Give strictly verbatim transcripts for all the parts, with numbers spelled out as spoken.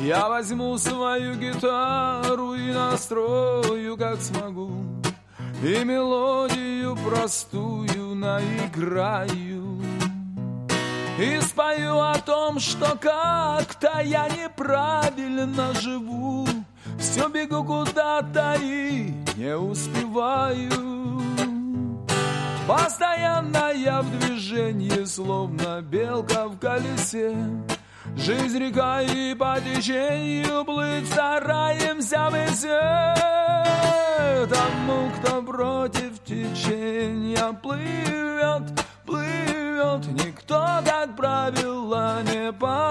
Я возьму свою гитару и настрою, как смогу, и мелодию простую наиграю, и спою о том, что как-то я неправильно живу, все бегу куда-то и не успеваю. Постоянно я в движении, словно белка в колесе. Жизнь река, и по течению плыть стараемся мы все. Тому, кто против течения плывет, плывет, никто, как правило, не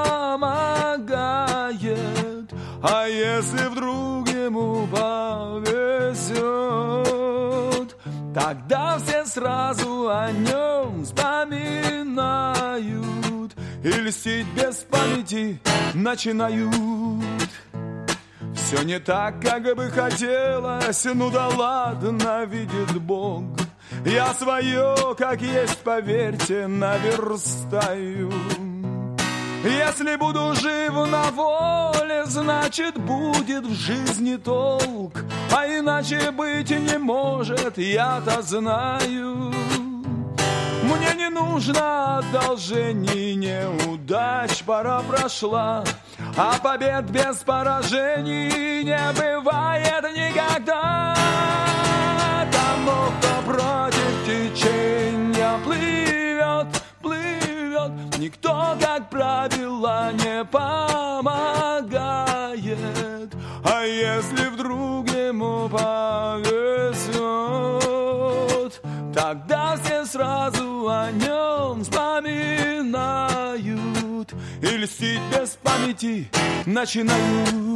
помогает. А если вдруг ему повезет, тогда все сразу о нем вспоминают и льстить без памяти начинают. Все не так, как бы хотелось, ну да ладно, видит Бог. Я свое, как есть, поверьте, наверстаю. Если буду жив на воле, значит будет в жизни толк, а иначе быть не может, я-то знаю. Мне не нужно одолжений, неудач пора прошла, а побед без поражений не бывает никогда. Тому, кто против течения плывет, плывет, никто, как правило, не помогает. А если вдруг ему повезет, тогда все сразу о нем вспоминают и льстить без памяти начинают.